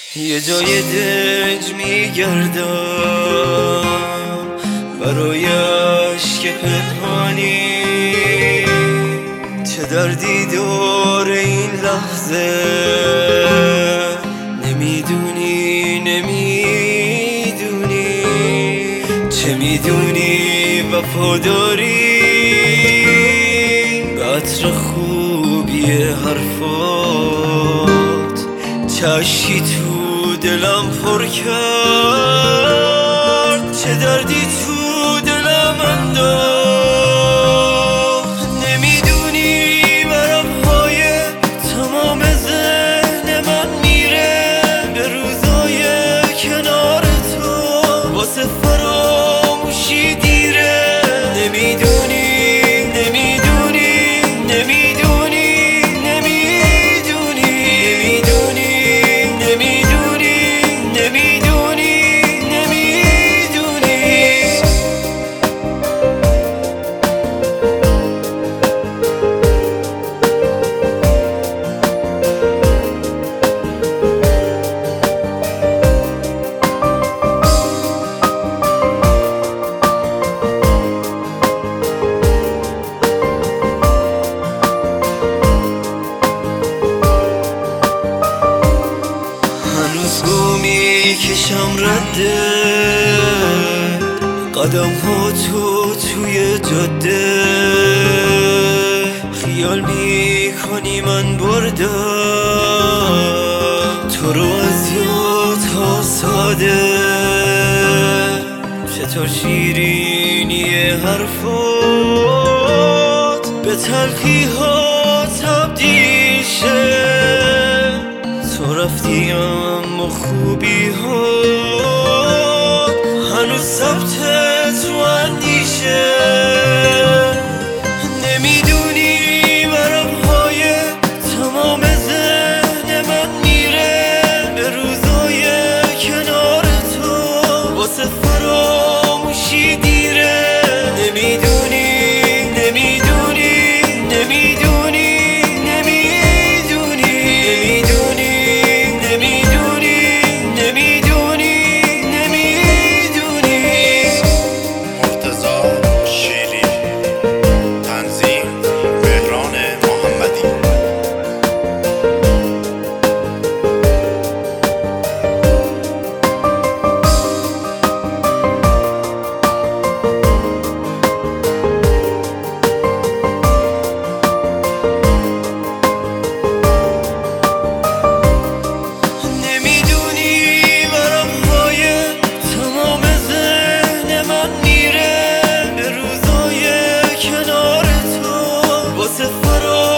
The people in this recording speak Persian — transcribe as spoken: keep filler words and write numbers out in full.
یه جای دنج میگردم برای عشق پنهانی، چه دردی داره این لحظه نمیدونی نمیدونی، چه میدونی وفاداری به عطر خوبی حرفات، چشکی تو دلم پر کرد، چه دردی تو دلم انداخت. نمیدونی ورقهای تمام ذهن من میره به روزای کنار تو، واسه فراموشی دیره. نمیدونی نمیدونی نمیدونی نمیدونی نمیدونی نمیدونی نمیدونی. هنوز گمی کشم رده قدم ها تو توی جاده، خیال میکنی من بردم تو رو از یادها ساده، چطور شیرینی حرفات به تلخی ها تبدیل شه. تو رفتی اما خوبی ها هنوز ثبت تو اندیشه. نمیدونی ورقهای تمام ذهن من میره به روزای کنار تو، واسه فراموشی دیره. نمیدونی نمیدونی نمیدونی واسه فرا